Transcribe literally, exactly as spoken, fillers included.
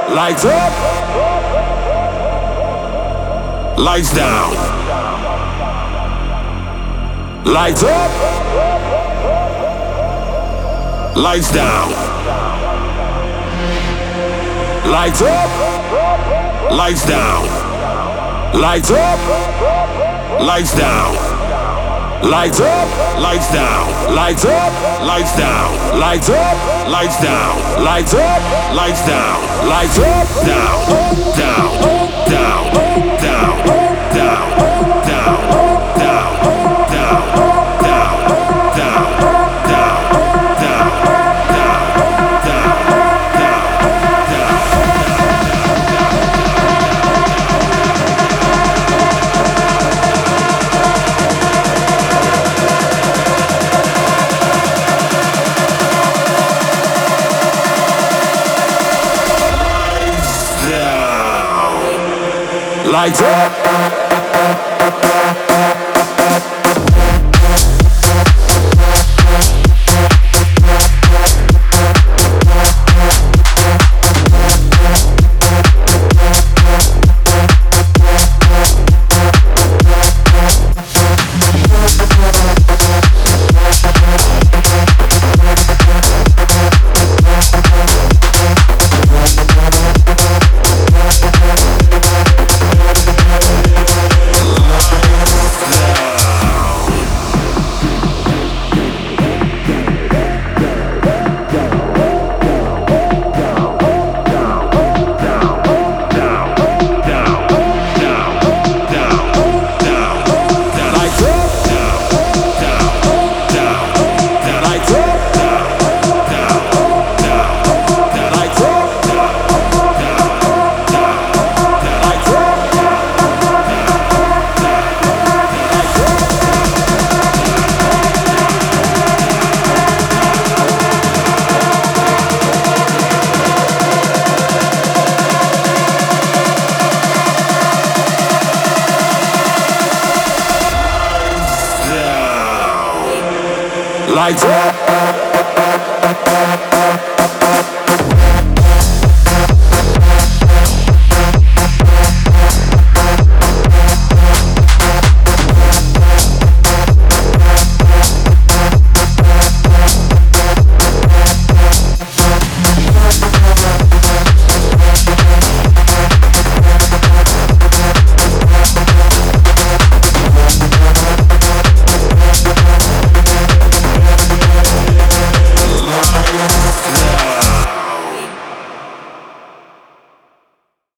Lights up. Lights down. Lights up. Lights down. Lights up. Lights down. Lights up. Lights down. Lights up. Lights down. Lights up. Lights down. Lights up. Lights down. Lights up. Lights down. Lights up. Down. Down. Down. Down. Down. Down. Down. Down. Down. Down. Lights up. Lights up.